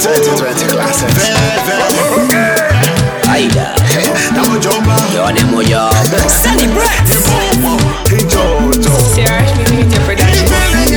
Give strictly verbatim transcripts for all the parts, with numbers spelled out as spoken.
twenty twenty classic. Aida, Namo Jomba, Yone Moyo, Sunny Breath, Jojo. Sarah, me need your production.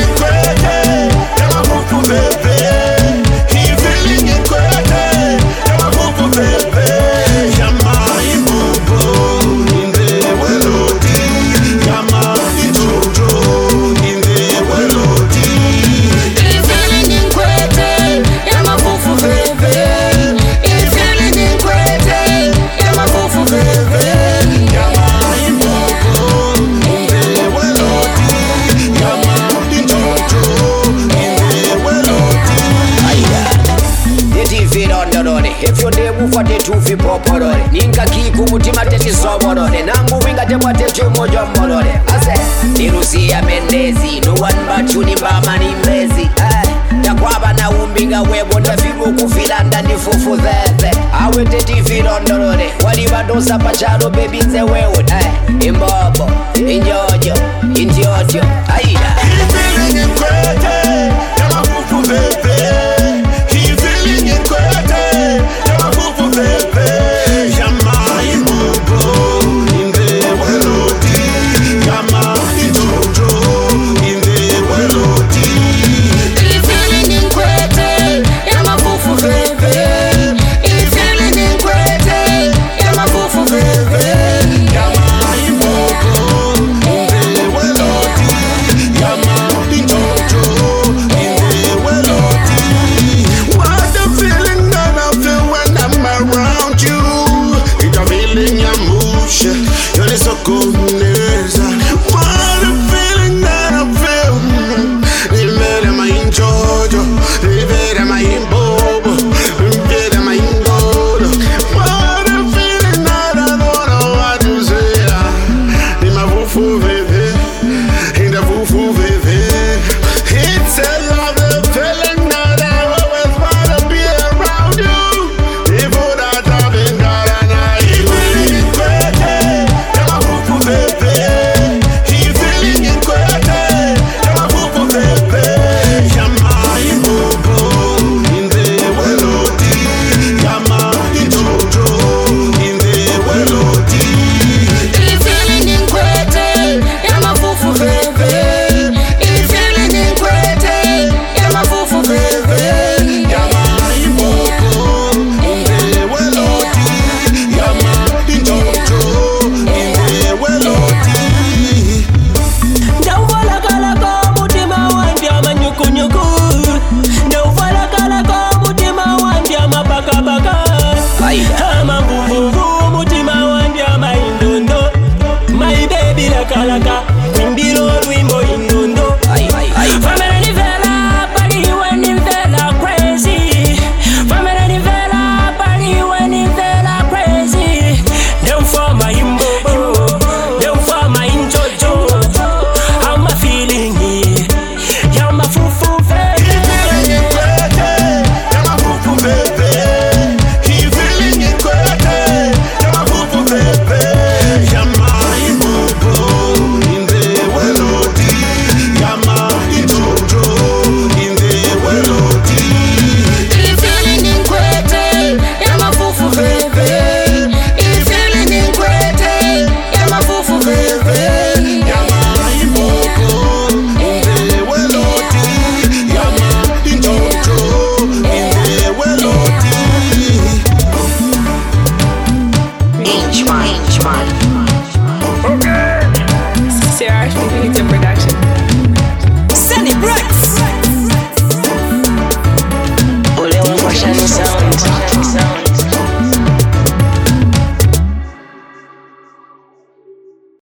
If you dey move for the two fi popolore Ninka kiku mutima teti somolore Nangu winga temwa teti mojo molore Ase, Nirusia Mendezi No one but you ni mbama ni mbezi Takwaba na umbinga webo Ndafibu kufilanda ni fufu thete Awe teti filondorore Waliba dosa pacharo baby nze wewe Imbobo, injojo, intiojo Aida